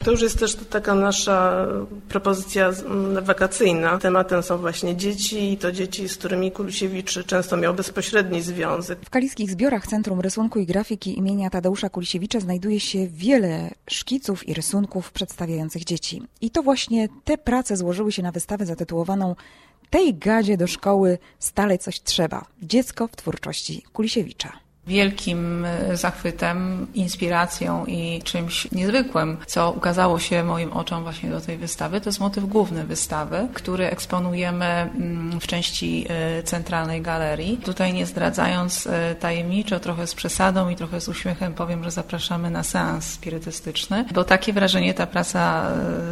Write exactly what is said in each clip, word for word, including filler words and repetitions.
To już jest też taka nasza propozycja wakacyjna. Tematem są właśnie dzieci i to dzieci, z którymi Kulisiewicz często miał bezpośredni związek. W Kaliskich Zbiorach Centrum Rysunku i Grafiki imienia Tadeusza Kulisiewicza znajduje się wiele szkiców i rysunków przedstawiających dzieci. I to właśnie te prace złożyły się na wystawę zatytułowaną Tej gadzie do szkoły stale coś trzeba. Dziecko w twórczości Kulisiewicza. Wielkim zachwytem, inspiracją i czymś niezwykłym, co ukazało się moim oczom właśnie do tej wystawy, to jest motyw główny wystawy, który eksponujemy w części centralnej galerii. Tutaj nie zdradzając tajemniczo, trochę z przesadą i trochę z uśmiechem powiem, że zapraszamy na seans spirytystyczny, bo takie wrażenie ta praca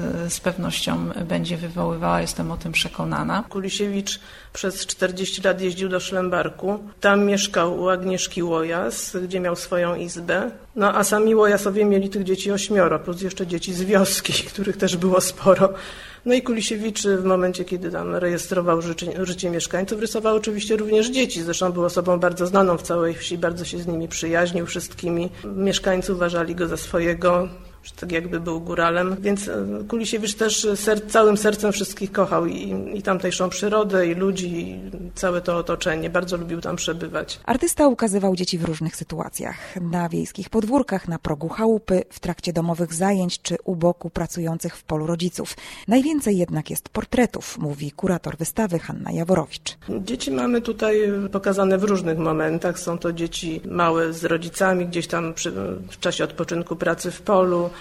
z pewnością będzie wywoływała, jestem o tym przekonana. Kulisiewicz przez czterdzieści lat jeździł do Szlembarku. Tam mieszkał u Agnieszki Łojas, gdzie miał swoją izbę. No a sami Łojasowie mieli tych dzieci ośmioro, plus jeszcze dzieci z wioski, których też było sporo. No i Kulisiewicz w momencie, kiedy tam rejestrował życie, życie mieszkańców, rysował oczywiście również dzieci. Zresztą był osobą bardzo znaną w całej wsi, bardzo się z nimi przyjaźnił wszystkimi. Mieszkańcy uważali go za swojego, tak jakby był góralem, więc Kulisiewicz też ser, całym sercem wszystkich kochał i, i tamtejszą przyrodę, i ludzi, i całe to otoczenie. Bardzo lubił tam przebywać. Artysta ukazywał dzieci w różnych sytuacjach. Na wiejskich podwórkach, na progu chałupy, w trakcie domowych zajęć czy u boku pracujących w polu rodziców. Najwięcej jednak jest portretów, mówi kurator wystawy Hanna Jaworowicz. Dzieci mamy tutaj pokazane w różnych momentach. Są to dzieci małe z rodzicami, gdzieś tam przy, w czasie odpoczynku pracy w polu,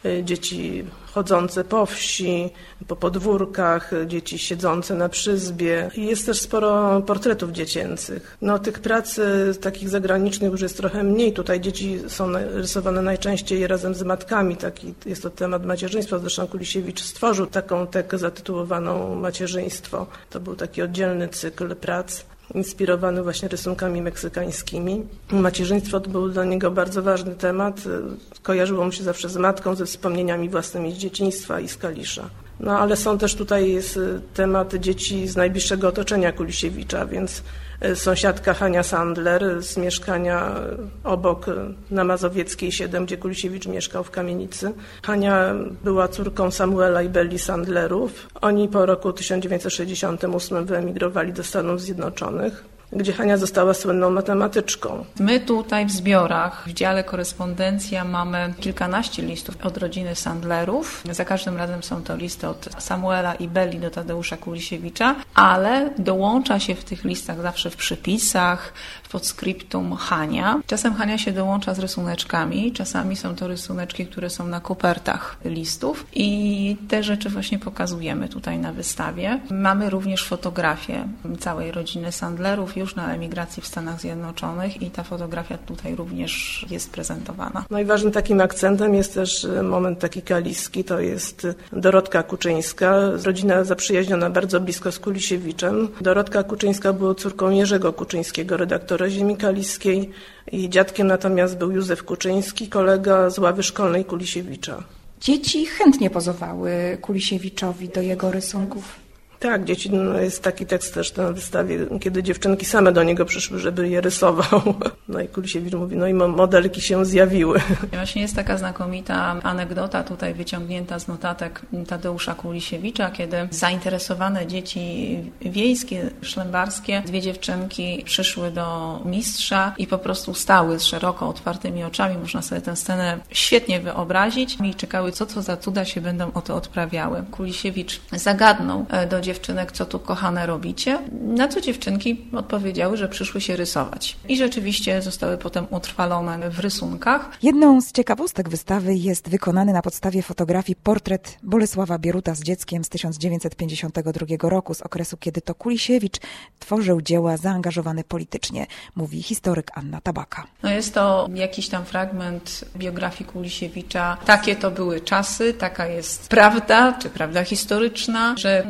dzieci chodzące po wsi, po podwórkach, dzieci siedzące na przyzbie. Jest też sporo portretów dziecięcych. No, tych prac takich zagranicznych już jest trochę mniej. Tutaj dzieci są rysowane najczęściej razem z matkami. Taki jest to temat macierzyństwa. Zresztą Kulisiewicz stworzył taką tekę zatytułowaną Macierzyństwo. To był taki oddzielny cykl prac, inspirowany właśnie rysunkami meksykańskimi. Macierzyństwo to był dla niego bardzo ważny temat. Kojarzyło mu się zawsze z matką, ze wspomnieniami własnymi z dzieciństwa i z Kalisza. No ale są też tutaj jest temat dzieci z najbliższego otoczenia Kulisiewicza, więc sąsiadka Hania Sandler z mieszkania obok na Mazowieckiej siedem, gdzie Kulisiewicz mieszkał w kamienicy. Hania była córką Samuela i Belli Sandlerów. Oni po roku tysiąc dziewięćset sześćdziesiątym ósmym wyemigrowali do Stanów Zjednoczonych, gdzie Hania została słynną matematyczką. My tutaj w zbiorach, w dziale korespondencja mamy kilkanaście listów od rodziny Sandlerów. Za każdym razem są to listy od Samuela i Belli do Tadeusza Kulisiewicza, ale dołącza się w tych listach zawsze w przypisach, w podscriptum Hania. Czasem Hania się dołącza z rysuneczkami, czasami są to rysuneczki, które są na kopertach listów i te rzeczy właśnie pokazujemy tutaj na wystawie. Mamy również fotografię całej rodziny Sandlerów, już na emigracji w Stanach Zjednoczonych i ta fotografia tutaj również jest prezentowana. Najważniejszym takim akcentem jest też moment taki kaliski, to jest Dorotka Kuczyńska, rodzina zaprzyjaźniona bardzo blisko z Kulisiewiczem. Dorotka Kuczyńska była córką Jerzego Kuczyńskiego, redaktora Ziemi Kaliskiej. Jej dziadkiem natomiast był Józef Kuczyński, kolega z ławy szkolnej Kulisiewicza. Dzieci chętnie pozowały Kulisiewiczowi do jego rysunków. Tak, dzieci, no jest taki tekst też na wystawie, kiedy dziewczynki same do niego przyszły, żeby je rysował. No i Kulisiewicz mówi, no i modelki się zjawiły. Właśnie jest taka znakomita anegdota tutaj wyciągnięta z notatek Tadeusza Kulisiewicza, kiedy zainteresowane dzieci wiejskie, szlembarskie, dwie dziewczynki przyszły do mistrza i po prostu stały z szeroko otwartymi oczami. Można sobie tę scenę świetnie wyobrazić i czekały, co to za cuda się będą o to odprawiały. Kulisiewicz zagadnął do dziewczynek, co tu kochane robicie? Na co dziewczynki odpowiedziały, że przyszły się rysować. I rzeczywiście zostały potem utrwalone w rysunkach. Jedną z ciekawostek wystawy jest wykonany na podstawie fotografii portret Bolesława Bieruta z dzieckiem z tysiąc dziewięćset pięćdziesiątego drugiego roku, z okresu, kiedy to Kulisiewicz tworzył dzieła zaangażowane politycznie, mówi historyk Anna Tabaka. No jest to jakiś tam fragment biografii Kulisiewicza. Takie to były czasy, taka jest prawda, czy prawda historyczna, że jego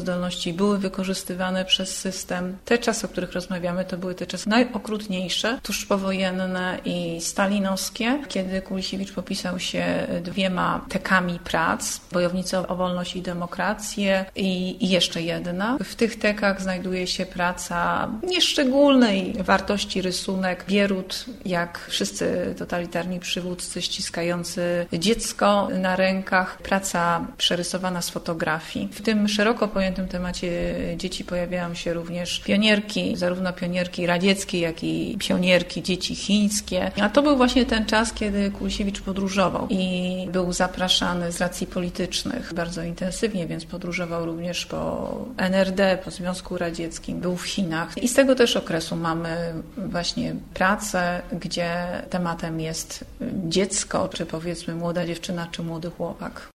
zdolności były wykorzystywane przez system. Te czasy, o których rozmawiamy, to były te czasy najokrutniejsze, tuż powojenne i stalinowskie, kiedy Kulisiewicz popisał się dwiema tekami prac, Bojownicy o wolność i demokrację i, i jeszcze jedna. W tych tekach znajduje się praca nieszczególnej wartości rysunek Bierut, jak wszyscy totalitarni przywódcy ściskający dziecko na rękach, praca przerysowana z fotografii. W tym szeroko pojętym temacie dzieci pojawiają się również pionierki, zarówno pionierki radzieckie, jak i pionierki dzieci chińskie. A to był właśnie ten czas, kiedy Kulisiewicz podróżował i był zapraszany z racji politycznych bardzo intensywnie, więc podróżował również po N R D, po Związku Radzieckim, był w Chinach. I z tego też okresu mamy właśnie pracę, gdzie tematem jest dziecko, czy powiedzmy młoda dziewczyna, czy młody chłopak.